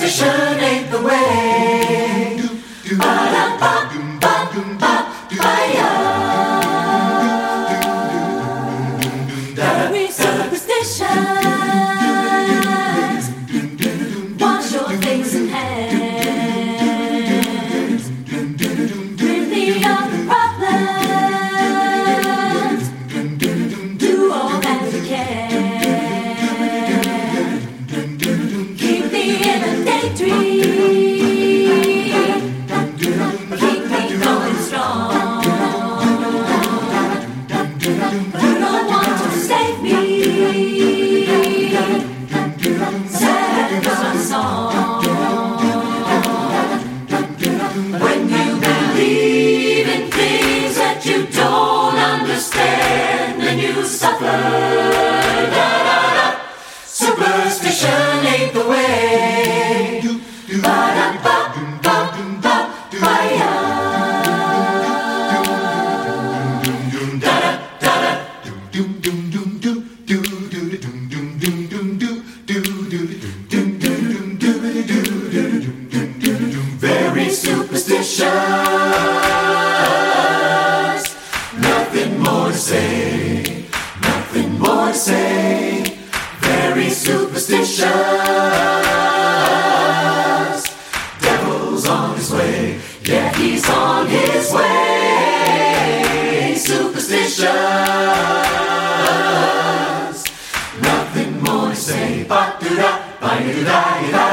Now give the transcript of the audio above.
Superstition ain't the way. Very superstitious. Wash your face and hands. Rid me of the problems. Do all that you can. Keep me in a daydream. Keep me going strong. You don't want to save me. Sad love song. When you believe in things that you don't understand, then you suffer. Superstition ain't the way. Very superstitious. Nothing more to say. Nothing more to say. Very superstitious. Devil's on his way. Yeah, he's on his way. Superstitious. Nothing more to say. Ba-da-da, ba-da-da-da-da.